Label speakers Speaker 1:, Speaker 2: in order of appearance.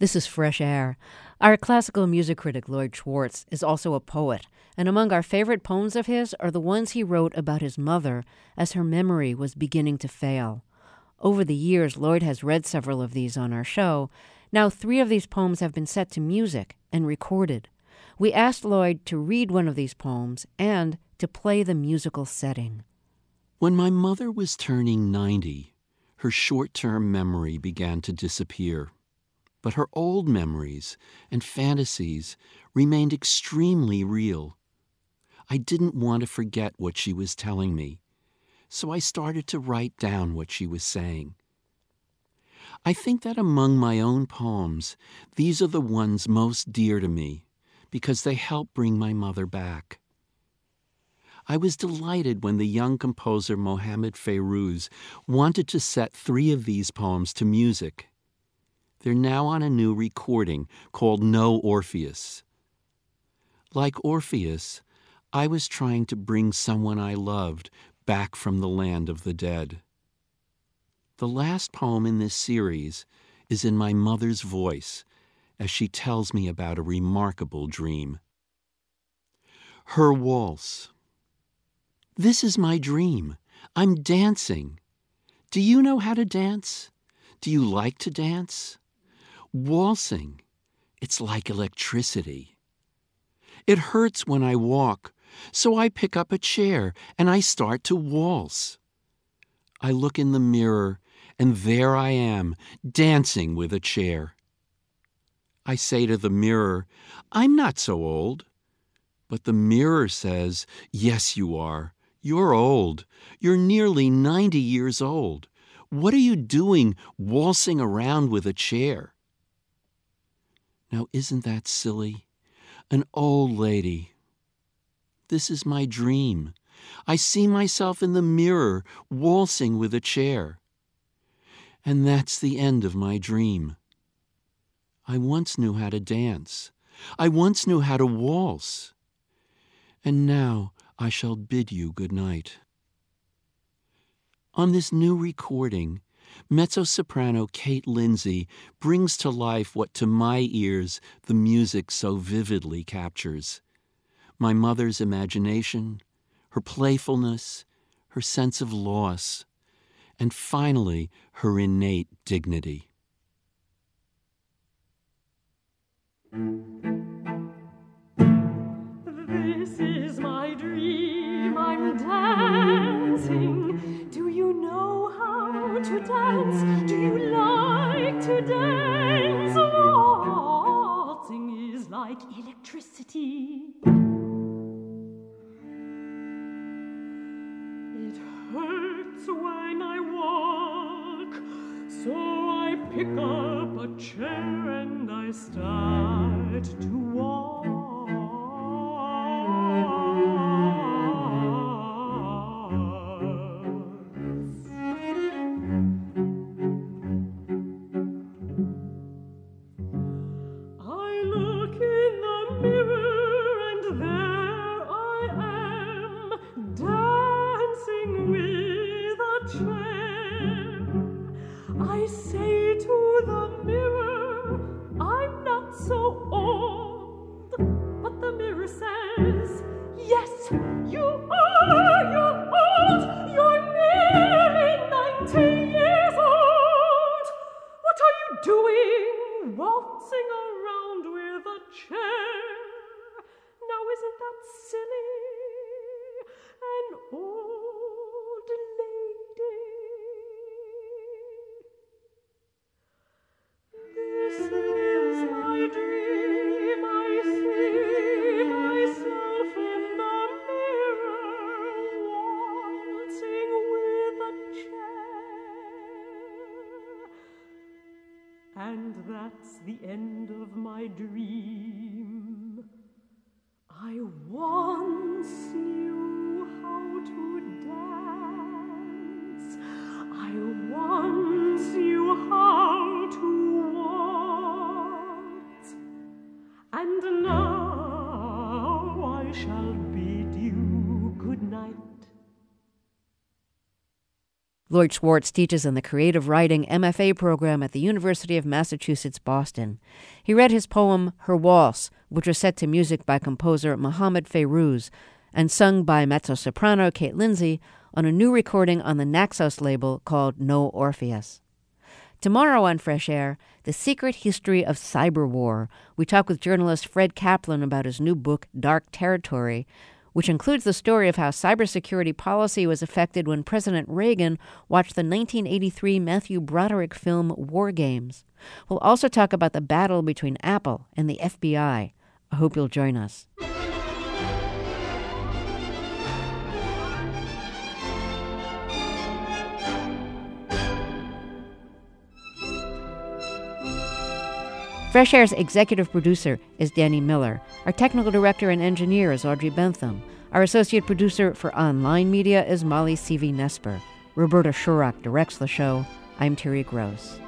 Speaker 1: This is Fresh Air. Our classical music critic Lloyd Schwartz is also a poet, and among our favorite poems of his are the ones he wrote about his mother as her memory was beginning to fail. Over the years, Lloyd has read several of these on our show. Now 3 of these poems have been set to music and recorded. We asked Lloyd to read one of these poems and to play the musical setting.
Speaker 2: When my mother was turning 90, her short-term memory began to disappear. But her old memories and fantasies remained extremely real. I didn't want to forget what she was telling me, so I started to write down what she was saying. I think that among my own poems, these are the ones most dear to me because they help bring my mother back. I was delighted when the young composer Mohammed Fairouz wanted to set 3 of these poems to music. They're now on a new recording called No Orpheus. Like Orpheus, I was trying to bring someone I loved back from the land of the dead. The last poem in this series is in my mother's voice as she tells me about a remarkable dream. Her Waltz. This is my dream. I'm dancing. Do you know how to dance? Do you like to dance? Waltzing, it's like electricity. It hurts when I walk, so I pick up a chair and I start to waltz. I look in the mirror, and there I am, dancing with a chair. I say to the mirror, I'm not so old. But the mirror says, yes, you are. You're old. You're nearly 90 years old. What are you doing waltzing around with a chair? Now, isn't that silly? An old lady. This is my dream. I see myself in the mirror waltzing with a chair. And that's the end of my dream. I once knew how to dance. I once knew how to waltz. And now I shall bid you good night. On this new recording, mezzo-soprano Kate Lindsay brings to life what to my ears the music so vividly captures. My mother's imagination, her playfulness, her sense of loss, and finally her innate dignity.
Speaker 3: This is my dream, I'm dancing. Do you know how to dance? Do you like to dance? Waltzing is like electricity. It hurts when I walk, so I pick up a chair and I start to walk. I say to the mirror, I'm not so old. But the mirror says, yes, you are, you're old. You're nearly 90 years old. What are you doing, waltzing around with a chair? Now isn't that silly? An old lady. This is my dream, I see myself in the mirror, waltzing with a chair. And that's the end of my dream. I once knew how to dance. I once knew how to waltz. And now I shall bid you good night.
Speaker 1: Lloyd Schwartz teaches in the Creative Writing MFA program at the University of Massachusetts, Boston. He read his poem, Her Waltz, which was set to music by composer Mohammad Fayrouz and sung by mezzo-soprano Kate Lindsay on a new recording on the Naxos label called No Orpheus. Tomorrow on Fresh Air, The Secret History of Cyber War. We talk with journalist Fred Kaplan about his new book, Dark Territory, which includes the story of how cybersecurity policy was affected when President Reagan watched the 1983 Matthew Broderick film War Games. We'll also talk about the battle between Apple and the FBI. I hope you'll join us. Fresh Air's executive producer is Danny Miller. Our technical director and engineer is Audrey Bentham. Our associate producer for online media is Molly Seavey-Nesper. Roberta Shurock directs the show. I'm Terry Gross.